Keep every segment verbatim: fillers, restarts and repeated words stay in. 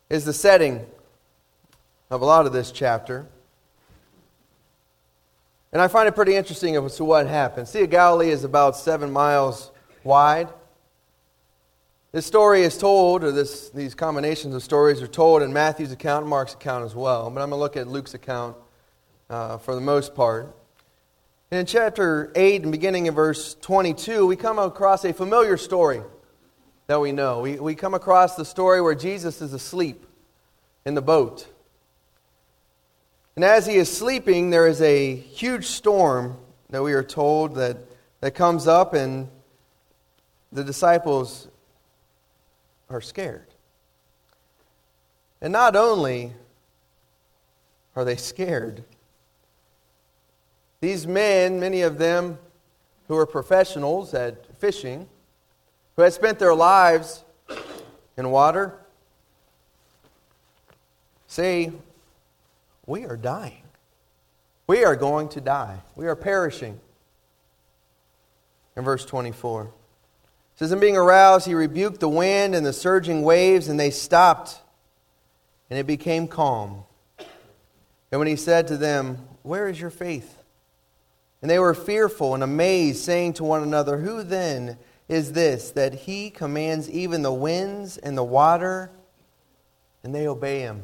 is the setting of a lot of this chapter. And I find it pretty interesting as to what happened. Sea of Galilee is about seven miles wide. This story is told, or this, these combinations of stories are told in Matthew's account and Mark's account as well. But I'm going to look at Luke's account uh, for the most part. And in chapter eight, and beginning in verse twenty-two, we come across a familiar story that we know. We, we come across the story where Jesus is asleep in the boat. And as he is sleeping, there is a huge storm that we are told that, that comes up, and the disciples are scared. And not only are they scared, these men, many of them who are professionals at fishing, who had spent their lives in water, say, we are dying. We are going to die. We are perishing. In verse twenty-four, it says, and being aroused, he rebuked the wind and the surging waves, and they stopped, and it became calm. And when he said to them, where is your faith? And they were fearful and amazed, saying to one another, who then is this, that he commands even the winds and the water, and they obey him?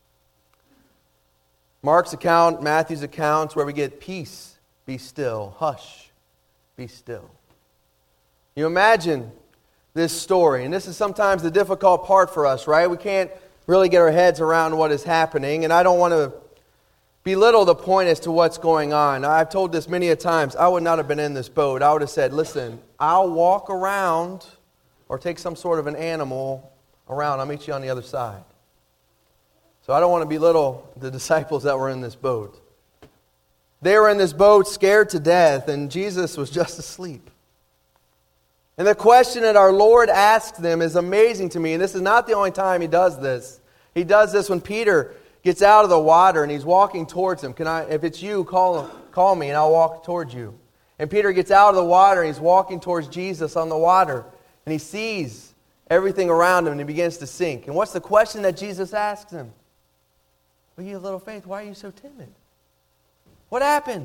Mark's account, Matthew's account, where we get peace, be still, hush, be still. You imagine this story, and this is sometimes the difficult part for us, right? We can't really get our heads around what is happening, and I don't want to belittle the point as to what's going on. I've told this many a times. I would not have been in this boat. I would have said, listen, I'll walk around or take some sort of an animal around. I'll meet you on the other side. So I don't want to belittle the disciples that were in this boat. They were in this boat scared to death, and Jesus was just asleep. And the question that our Lord asks them is amazing to me, and this is not the only time he does this. He does this when Peter gets out of the water and he's walking towards him. Can I, if it's you, call, call me and I'll walk towards you. And Peter gets out of the water and he's walking towards Jesus on the water, and he sees everything around him and he begins to sink. And what's the question that Jesus asks him? Well, you have little faith, why are you so timid? What happened?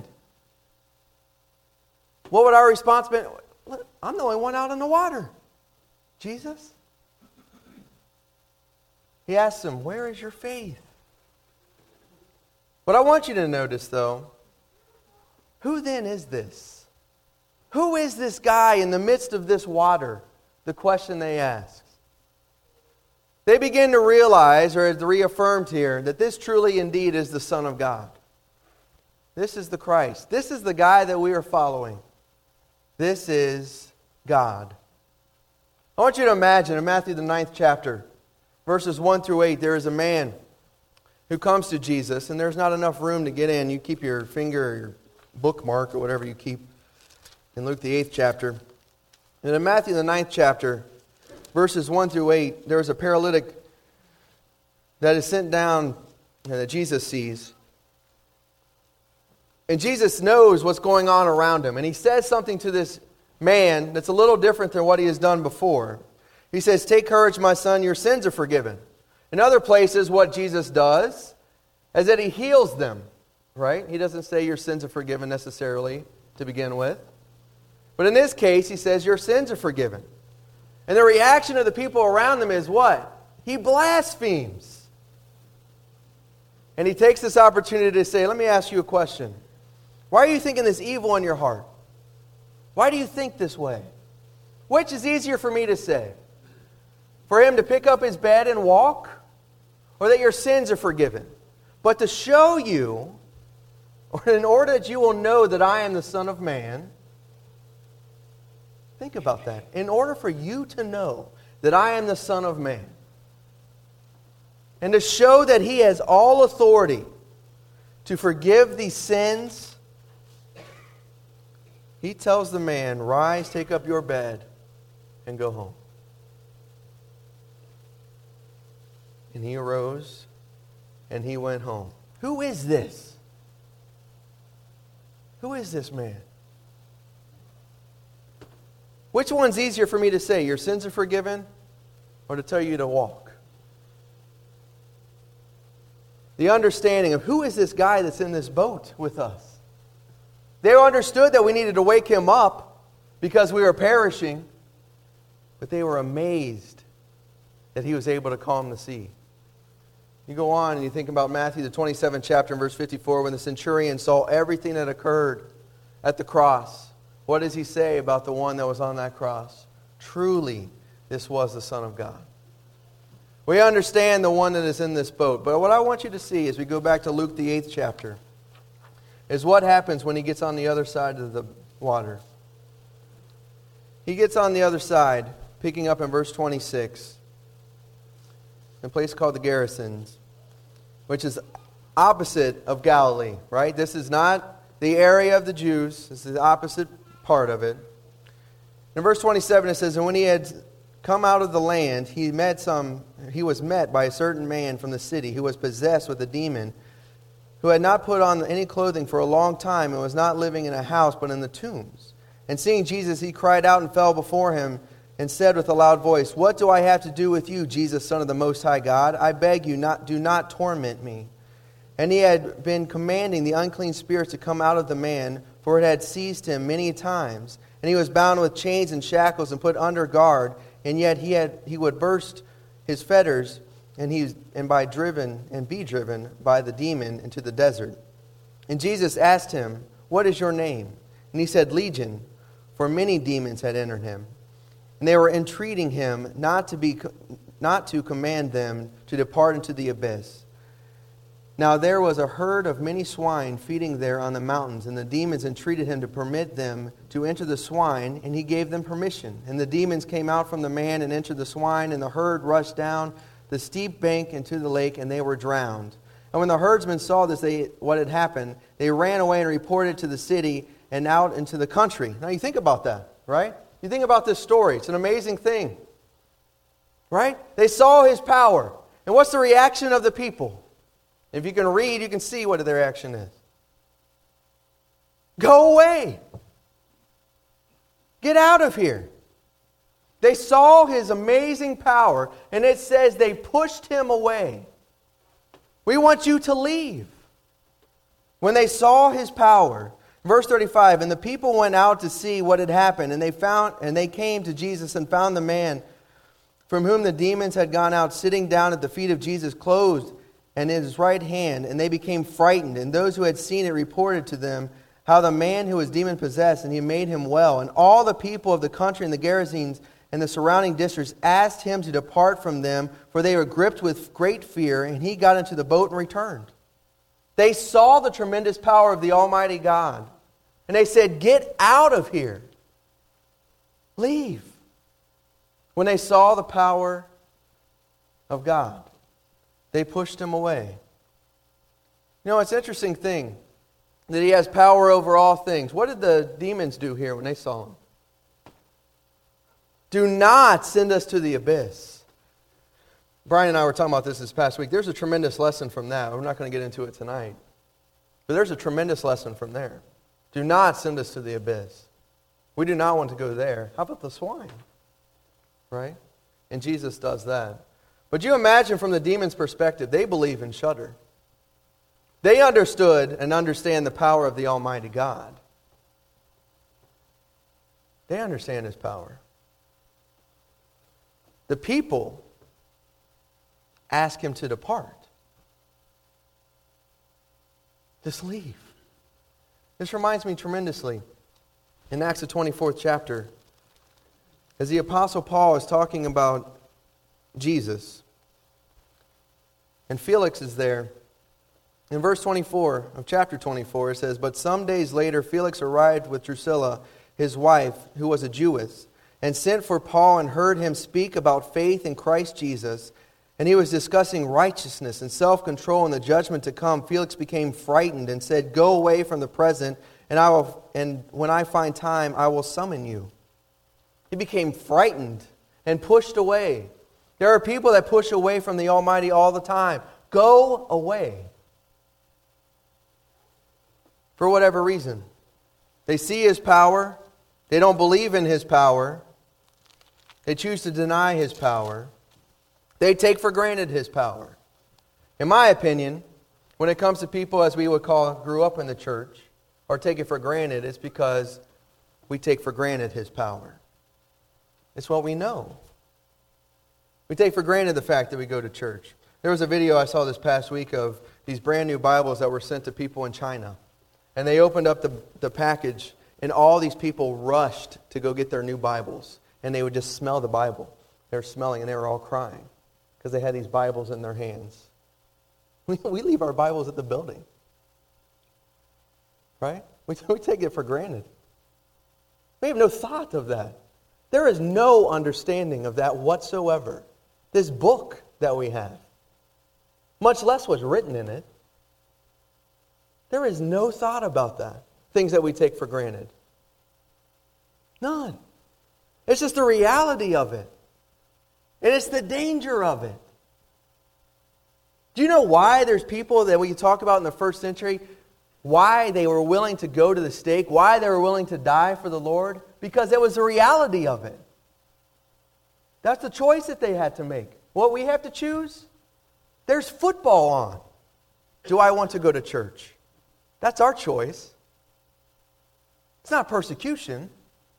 What would our response be? I'm the only one out in the water. Jesus? He asks him, where is your faith? But I want you to notice, though, who then is this? Who is this guy in the midst of this water? The question they ask. They begin to realize, or it's reaffirmed here, that this truly indeed is the Son of God. This is the Christ. This is the guy that we are following. This is God. I want you to imagine in Matthew the ninth chapter, verses one through eight, there is a man who comes to Jesus, and there's not enough room to get in. You keep your finger or your bookmark or whatever you keep in Luke the eighth chapter. And in Matthew the ninth chapter, verses one through eight, there's a paralytic that is sent down and that Jesus sees. And Jesus knows what's going on around him. And he says something to this man that's a little different than what he has done before. He says, take courage, my son, your sins are forgiven. In other places, what Jesus does is that he heals them, right? He doesn't say your sins are forgiven necessarily to begin with. But in this case, he says your sins are forgiven. And the reaction of the people around them is what? He blasphemes. And he takes this opportunity to say, let me ask you a question. Why are you thinking this evil in your heart? Why do you think this way? Which is easier for me to say? For him to pick up his bed and walk? Or that your sins are forgiven? But to show you, or in order that you will know that I am the Son of Man, think about that. In order for you to know that I am the Son of Man, and to show that he has all authority to forgive these sins, he tells the man, rise, take up your bed, and go home. And he arose, and he went home. Who is this? Who is this man? Which one's easier for me to say? Your sins are forgiven? Or to tell you to walk? the understanding of who is this guy that's in this boat with us. They understood that we needed to wake him up because we were perishing, but they were amazed that he was able to calm the sea. You go on and you think about Matthew, the twenty-seventh chapter, and verse fifty-four, when the centurion saw everything that occurred at the cross, what does he say about the one that was on that cross? Truly, this was the Son of God. We understand the one that is in this boat. But what I want you to see as we go back to Luke, the eighth chapter, is what happens when he gets on the other side of the water. He gets on the other side, picking up in verse twenty-six, in a place called the Gerasenes, which is opposite of Galilee, right? This is not the area of the Jews. This is the opposite part of it. In verse twenty-seven it says, and when he had come out of the land, he met some. He was met by a certain man from the city who was possessed with a demon, who had not put on any clothing for a long time and was not living in a house but in the tombs. And seeing Jesus, he cried out and fell before him and said with a loud voice, what do I have to do with you, Jesus, Son of the Most High God? I beg you, not do not torment me. And he had been commanding the unclean spirits to come out of the man, for it had seized him many times. And he was bound with chains and shackles and put under guard, and yet he had he would burst his fetters, and he and by driven and be driven by the demon into the desert. And Jesus asked him, what is your name? And he said, Legion, for many demons had entered him. And they were entreating him not to be not to command them to depart into the abyss. Now there was a herd of many swine feeding there on the mountains, and the demons entreated him to permit them to enter the swine, and he gave them permission. And the demons came out from the man and entered the swine, and the herd rushed down the steep bank into the lake, and they were drowned. And when the herdsmen saw this, they what had happened, they ran away and reported to the city and out into the country. Now you think about that, right? You think about this story. It's an amazing thing, right? They saw his power. And what's the reaction of the people? If you can read, you can see what their reaction is. Go away. Get out of here. They saw his amazing power, and it says they pushed him away. We want you to leave. When they saw his power, verse thirty-five, and the people went out to see what had happened, and they found and they came to Jesus and found the man from whom the demons had gone out sitting down at the feet of Jesus, clothed and in his right hand, and they became frightened. And those who had seen it reported to them how the man who was demon-possessed, and he made him well. And all the people of the country and the Gerasenes and the surrounding districts asked him to depart from them, for they were gripped with great fear, and he got into the boat and returned. They saw the tremendous power of the Almighty God, and they said, get out of here. Leave. When they saw the power of God, they pushed him away. You know, it's an interesting thing that he has power over all things. What did the demons do here when they saw him? Do not send us to the abyss. Brian and I were talking about this this past week. There's a tremendous lesson from that. We're not going to get into it tonight. But there's a tremendous lesson from there. Do not send us to the abyss. We do not want to go there. How about the swine? Right? And Jesus does that. But you imagine from the demon's perspective, they believe and shudder. They understood and understand the power of the Almighty God. They understand his power. The people ask him to depart. Just leave. This reminds me tremendously in Acts the twenty-fourth chapter, as the Apostle Paul is talking about Jesus, and Felix is there. In verse twenty-four of chapter twenty-four, it says, but some days later Felix arrived with Drusilla, his wife, who was a Jewess, and sent for Paul and heard him speak about faith in Christ Jesus. And he was discussing righteousness and self-control and the judgment to come. Felix became frightened and said, go away from the present, and I will, and when I find time, I will summon you. He became frightened and pushed away. There are people that push away from the Almighty all the time. Go away. For whatever reason. They see his power. They don't believe in his power. They choose to deny his power. They take for granted his power. In my opinion, When it comes to people, as we would call, grew up in the church, or take it for granted, it's because we take for granted His power. It's what we know. We take for granted the fact that we go to church. There was a video I saw this past week of these brand new Bibles that were sent to people in China. And they opened up the, the package, and all these people rushed to go get their new Bibles. And they would just smell the Bible. They were smelling, and they were all crying because they had these Bibles in their hands. We, we leave our Bibles at the building. Right? We, we take it for granted. We have no thought of that. There is no understanding of that whatsoever. This book that we have, much less what's written in it, there is no thought about that. Things that we take for granted. None. It's just the reality of it. And it's the danger of it. Do you know why there's people that we talk about in the first century, why they were willing to go to the stake, why they were willing to die for the Lord? Because it was the reality of it. That's the choice that they had to make. What we have to choose? There's football on. Do I want to go to church? That's our choice. It's not persecution.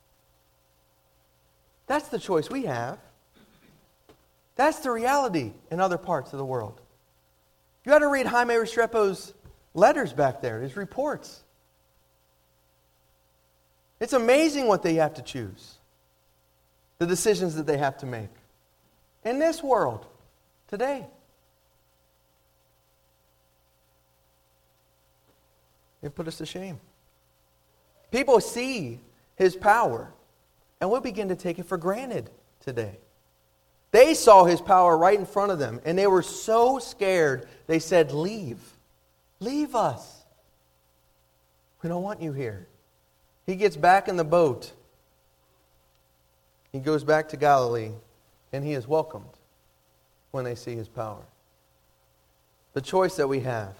That's the choice we have. That's the reality in other parts of the world. You got to read Jaime Restrepo's letters back there, his reports. It's amazing what they have to choose. The decisions that they have to make. In this world, today. It put us to shame. People see His power, and we begin to take it for granted today. They saw His power right in front of them, and they were so scared, they said, leave. Leave us. We don't want you here. He gets back in the boat. He goes back to Galilee, and he is welcomed when they see His power. The choice that we have.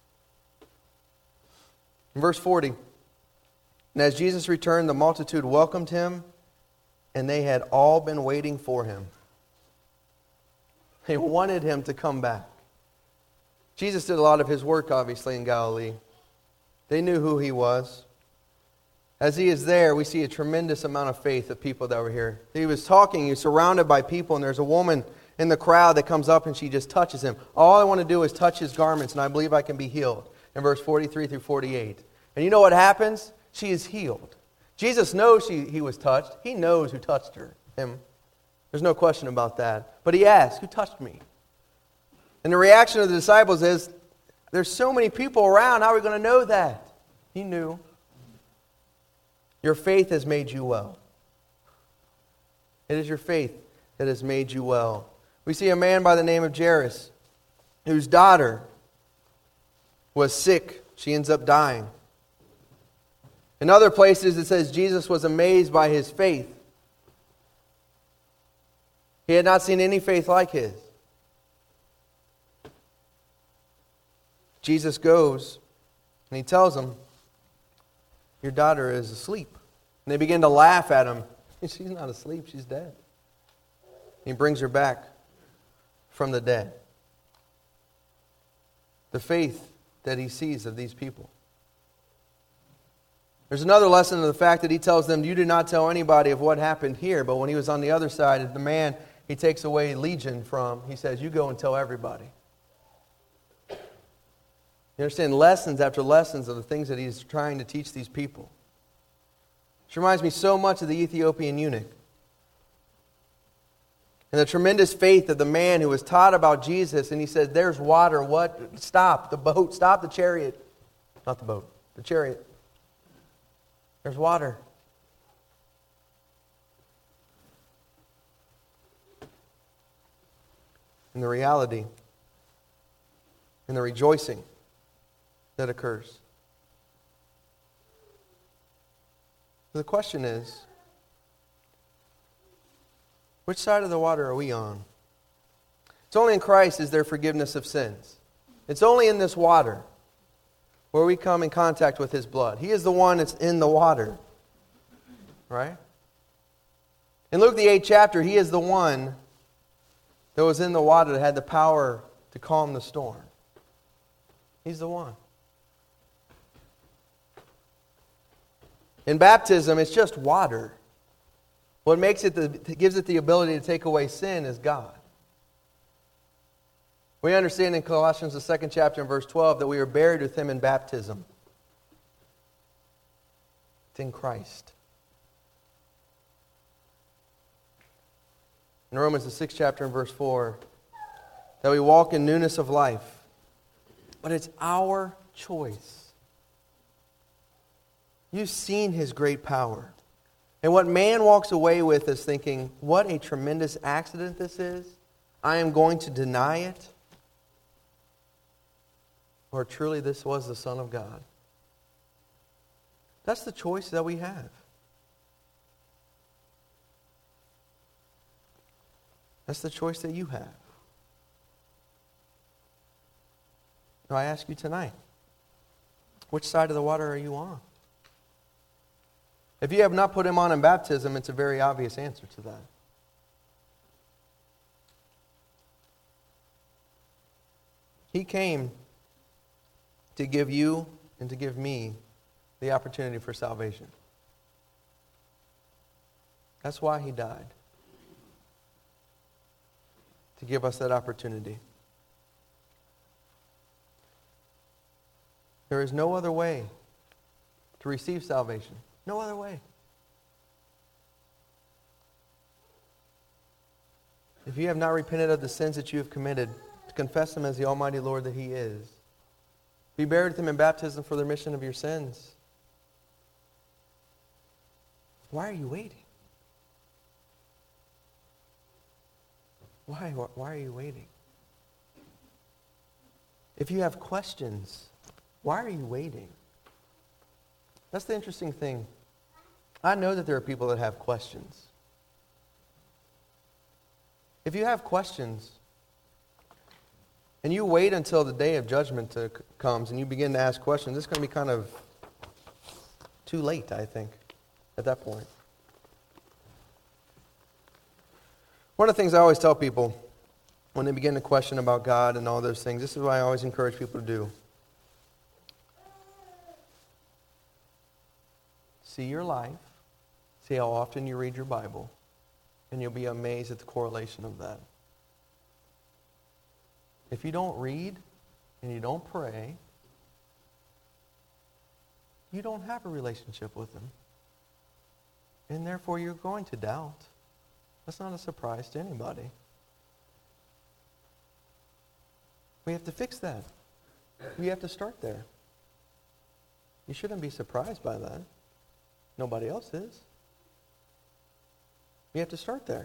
In verse forty, and as Jesus returned, the multitude welcomed Him, and they had all been waiting for Him. They wanted Him to come back. Jesus did a lot of His work, obviously, in Galilee. They knew who He was. As He is there, we see a tremendous amount of faith of people that were here. He was talking, He was surrounded by people, and there's a woman in the crowd that comes up and she just touches Him. All I want to do is touch His garments, and I believe I can be healed. In verse forty-three through forty-eight. And you know what happens? She is healed. Jesus knows she, He was touched. He knows who touched her, Him. There's no question about that. But He asks, who touched me? And the reaction of the disciples is, there's so many people around, how are we going to know that? He knew. Your faith has made you well. It is your faith that has made you well. We see a man by the name of Jairus, whose daughter was sick. She ends up dying. In other places it says Jesus was amazed by his faith. He had not seen any faith like his. Jesus goes and He tells him, your daughter is asleep. And they begin to laugh at him. She's not asleep, she's dead. He brings her back from the dead. The faith that He sees of these people. There's another lesson of the fact that He tells them, you do not tell anybody of what happened here. But when He was on the other side, the man He takes away Legion from, He says, you go and tell everybody. You understand, lessons after lessons of the things that He's trying to teach these people. Which reminds me so much of the Ethiopian eunuch. And the tremendous faith of the man who was taught about Jesus, and he said, there's water, what? Stop the boat, stop the chariot. Not the boat, the chariot. There's water. And the reality and the rejoicing that occurs. The question is, which side of the water are we on? It's only in Christ is there forgiveness of sins. It's only in this water where we come in contact with His blood. He is the one that's in the water. Right? In Luke the eighth chapter, He is the one that was in the water that had the power to calm the storm. He's the one. In baptism, it's just water. What makes it the, gives it the ability to take away sin is God. We understand in Colossians, the second chapter and verse twelve, that we are buried with Him in baptism. It's in Christ. In Romans, the sixth chapter and verse four, that we walk in newness of life. But it's our choice. You've seen His great power. And what man walks away with is thinking, what a tremendous accident this is. I am going to deny it. Or truly this was the Son of God. That's the choice that we have. That's the choice that you have. Now I ask you tonight, which side of the water are you on? If you have not put Him on in baptism, it's a very obvious answer to that. He came to give you and to give me the opportunity for salvation. That's why He died. To give us that opportunity. There is no other way to receive salvation. No other way. If you have not repented of the sins that you have committed, to confess Him as the Almighty Lord that He is, be buried with Him in baptism for the remission of your sins. Why are you waiting? Why? Why are you waiting? If you have questions, why are you waiting? That's the interesting thing. I know that there are people that have questions. If you have questions, and you wait until the day of judgment to, comes and you begin to ask questions, it's going to be kind of too late, I think, at that point. One of the things I always tell people when they begin to question about God and all those things, this is what I always encourage people to do. See your life, see how often you read your Bible, and you'll be amazed at the correlation of that. If you don't read and you don't pray, you don't have a relationship with Him. And therefore you're going to doubt. That's not a surprise to anybody. We have to fix that. We have to start there. You shouldn't be surprised by that. Nobody else is. We have to start there.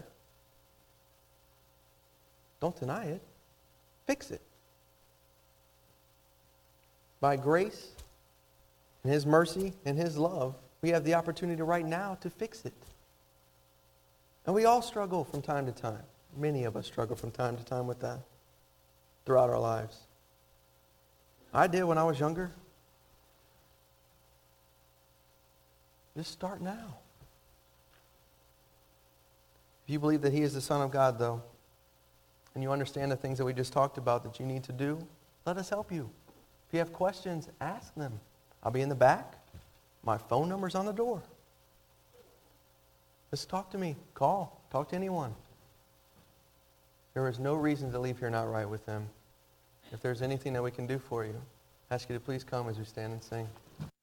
Don't deny it. Fix it. By grace and His mercy and His love, we have the opportunity right now to fix it. And we all struggle from time to time. Many of us struggle from time to time with that throughout our lives. I did when I was younger. Just start now. If you believe that He is the Son of God, though, and you understand the things that we just talked about that you need to do, let us help you. If you have questions, ask them. I'll be in the back. My phone number's on the door. Just talk to me. Call. Talk to anyone. There is no reason to leave here not right with Him. If there's anything that we can do for you, I ask you to please come as we stand and sing.